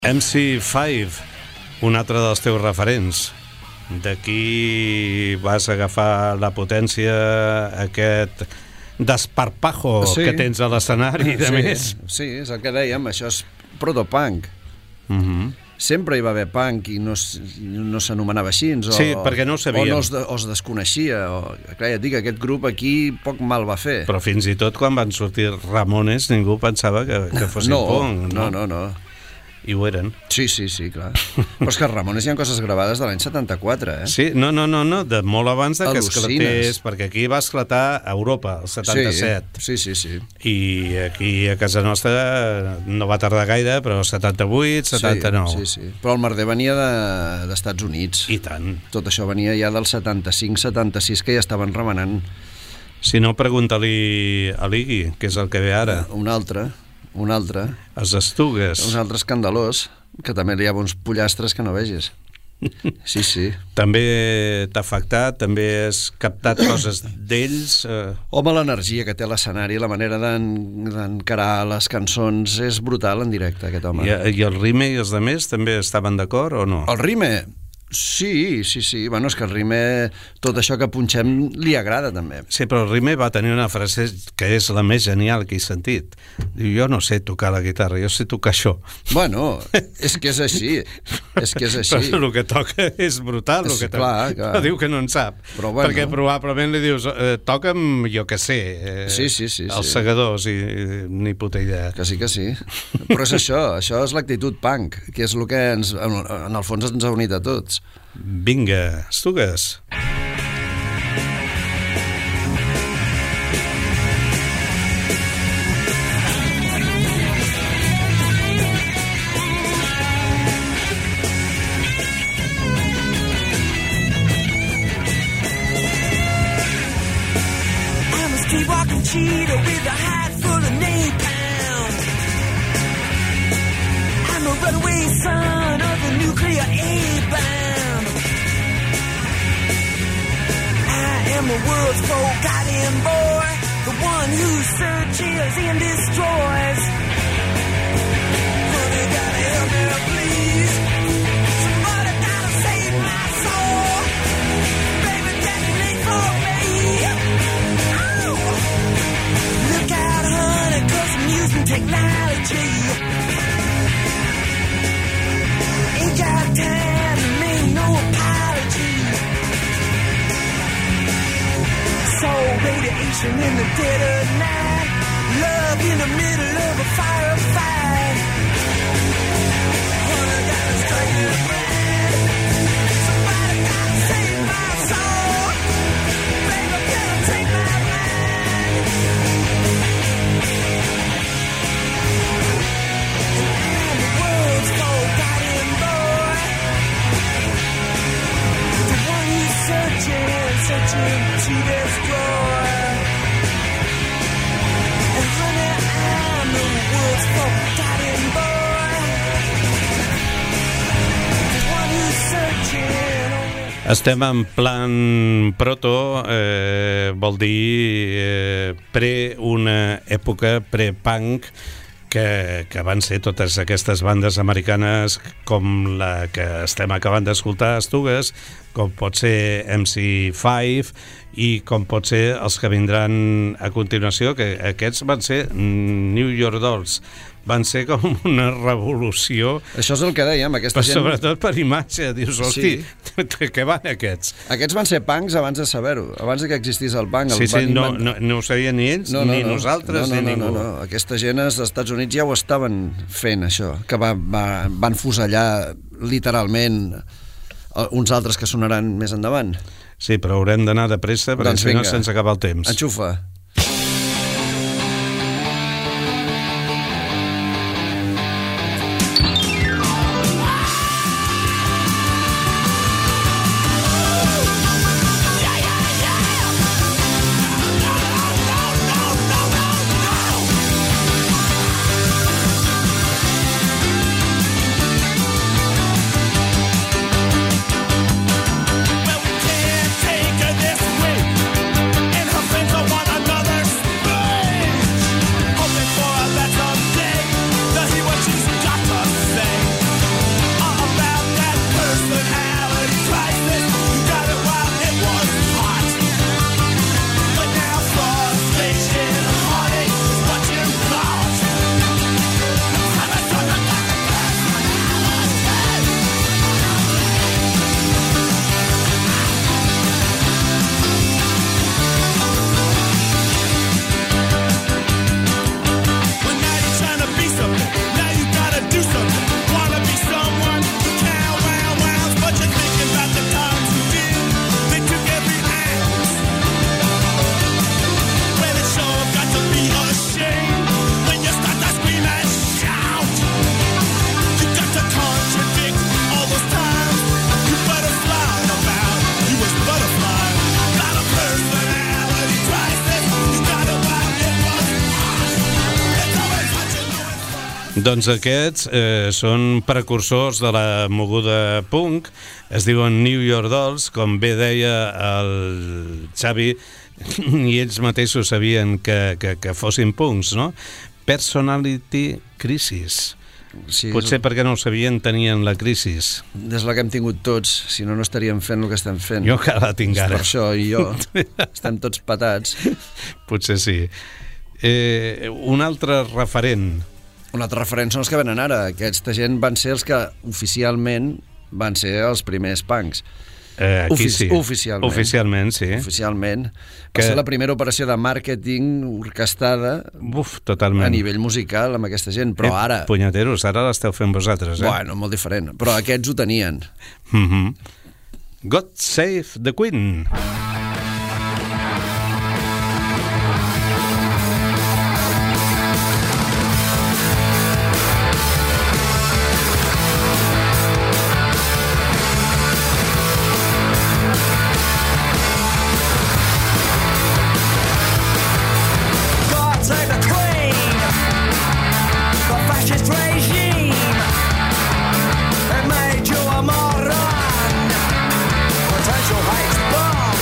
MC5, un altre dels teus referents. D'aquí vas agafar la potència, aquest desparpajo que tens a l'escenari, de més. Sí, és el que dèiem, això és protopunk. Sempre hi va haver punk i no s'anomenava així. Sí, perquè no ho sabíem. O es desconeixia. Clar, ja et dic, aquest grup aquí poc mal va fer. Però fins i tot quan van sortir Ramones ningú pensava que fossin punk. No. I ho eren. Sí, clar. Però és que Ramones hi ha coses gravades de l'any 74, eh? Sí, no, de molt abans de que esclatés, perquè aquí va esclatar a Europa, el 77. Sí. I aquí a casa nostra no va tardar gaire, però 78, 79. Sí. Però el merder venia d'Estats Units. I tant. Tot això venia ja del 75, 76, que ja estaven remenant. Si no, pregunta-li a l'Iggy, que és el que ve ara. Un altre. Els Estugues. Un altre escandalós, que també li ha uns pollastres que no vegis. Sí. També t'ha afectat, també has captat coses d'ells? Home, l'energia que té l'escenari, la manera d'encarar les cançons és brutal en directe, aquest home. I el Rime i els altres també estaven d'acord o no? El Rime... Sí. Bueno, és que el Rime, tot això que punxem, li agrada també. Sí, però el Rime va tenir una frase que és la més genial que he sentit. Diu, jo no sé tocar la guitarra, jo sé tocar això. Bueno, és que és així. Però el que toca és brutal. Clar. Però diu que no en sap. Però bueno. Perquè probablement li dius, toca'm, jo que sé, sí. els segadors, i ni puta idea. Que sí. Però és això és l'actitud punk, que és el que en el fons ens ha unit a tots. Vinga, Estugues. I'm a street-walking cheetah with a hide full of napalm. I'm a runaway son of the nuclear A-bomb. I am the world's forgotten boy, the one who searches and destroys. Honey, gotta help me, please. Somebody gotta save my soul. Baby, detonate for me. Oh. Look out, honey, 'cause I'm using technology. Ain't got time to make no apology. Soul radiation in the dead of night. Love in the middle of a firefight. Honey, gotta strike it right. Somebody gotta save my soul. Baby, gotta take my mind. And I'm the world's forgotten boy, the one who's searching to destroy. And honey, I'm the world's forgotten boy, the one who's searching. Estem en plan proto, vol dir una època pre-punk, que van ser totes aquestes bandes americanes com la que estem acabant d'escoltar, Estugues, com pot ser MC5 i com pot ser els que vindran a continuació, que aquests van ser New York Dolls. Van ser com una revolució. Això és el que dèiem, aquesta gent... Sobretot per imatge, dius, hosti, què van aquests? Aquests van ser punks abans de saber-ho, abans que existís el punk. No ho sabien ni ells, ni nosaltres, ni ningú. No. Aquesta gent als Estats Units ja ho estaven fent, això, que van fusellar literalment uns altres que sonaran més endavant. Sí, però haurem d'anar de pressa, perquè si no se'ns acaba el temps. Enxufa. Take her this way, and her friends are one another. Doncs aquests són precursors de la moguda punk, es diuen New York Dolls, com bé deia el Xavi, i ells mateixos sabien que fossin punks, no? Personality Crisis. Sí, Potser perquè no ho sabien, tenien la crisi. és la que hem tingut tots, si no, no estaríem fent el que estem fent. Jo encara la tinc ara. Per això, i jo, estem tots patats. Potser sí. Un altre referent. Un altre referent són els que venen ara. Aquesta gent van ser els que oficialment van ser els primers punks. Aquí sí. Oficialment. Oficialment, sí. Oficialment. Va ser la primera operació de màrqueting orquestada totalment. a nivell musical amb aquesta gent, però ara... Punyeteros, ara l'esteu fent vosaltres, Bueno, molt diferent. Però aquests ho tenien. God Save the Queen. God save the Queen, the fascist regime. It made you a moron, potential hate bomb.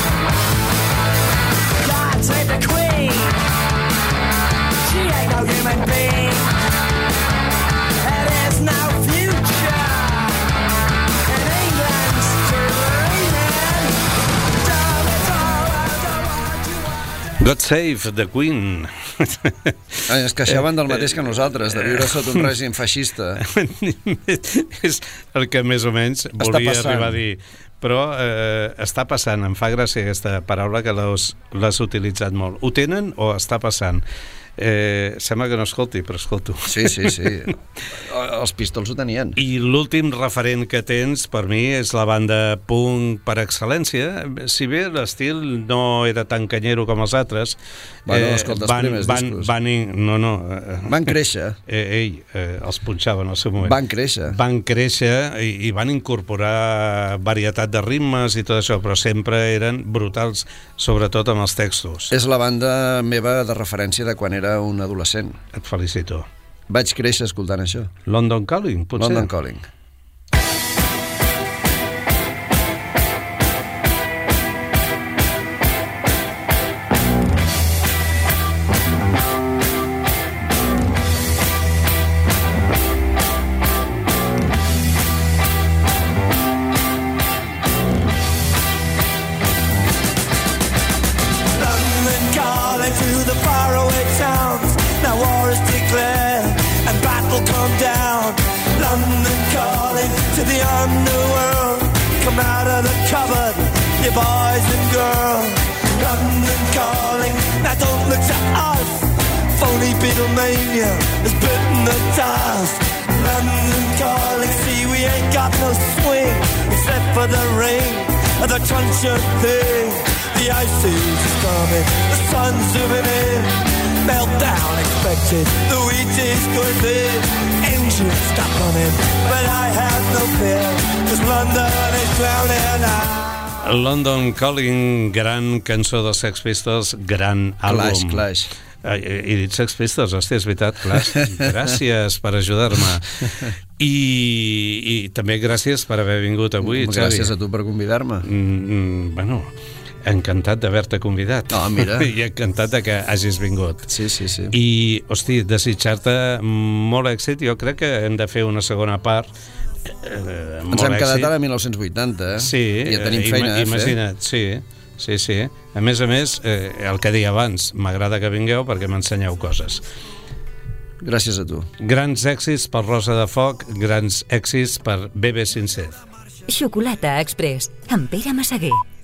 God save the Queen, she ain't no human being. There is no future in England's dreaming. Damn it all, I don't want you want. God Save the Queen. Es queixaven del mateix que nosaltres, de viure sota un règim feixista. És el que més o menys volia passant. arribar a dir. Però està passant, em fa gràcia aquesta paraula que l'has utilitzat molt. Ho tenen o està passant? Sembla que no escolti, però escolto. Sí. Els Pistols ho tenien. I l'últim referent que tens per mi és la banda punk per excel·lència. Si bé l'estil no era tan canyero com els altres, Bueno, escolta, els primers discos. Van créixer. Els punxaven al seu moment. Van créixer. Van créixer i van incorporar varietat de ritmes i tot això, però sempre eren brutals, sobretot amb els textos. És la banda meva de referència de quan era un adolescent. Et felicito. Vaig créixer escoltant això. London Calling, potser? London Calling. London calling to the faraway towns. Now war is declared and battle come down. London calling to the underworld. Come out of the cupboard, you boys and girls. London calling, now don't look to us. Phony Beatlemania has bitten the dust. London calling, see we ain't got no swing except for the rain and the truncheon thing. The ice age is coming, the sun's zooming in. Meltdown expected, the wheat is going big. Engines stop running, but I have no fear, 'cause London is drowning out. London Calling, gran cançó dels Sex Pistols, gran àlbum. Clash. He dit Sex Pistols, hòstia, és veritat, Clash. Gràcies per ajudar-me. I també gràcies per haver vingut avui, Xavi. Gràcies a tu per convidar-me. Bueno, encantat d'haver-te convidat. Mira. I encantat de que hagis vingut. Sí. I, hosti, desitjar-te molt èxit. Jo crec que hem de fer una segona part. Ens hem quedat ara a 1980, eh? Sí, ja tenim feina a fer. imagina't, sí. A més, el que deia abans, m'agrada que vingueu perquè m'ensenyeu coses. Gràcies a tu. Grans èxits per Rosa de Foc, grans èxits per Bebe Sincer. Xocolata Express, amb Pere Massaguer.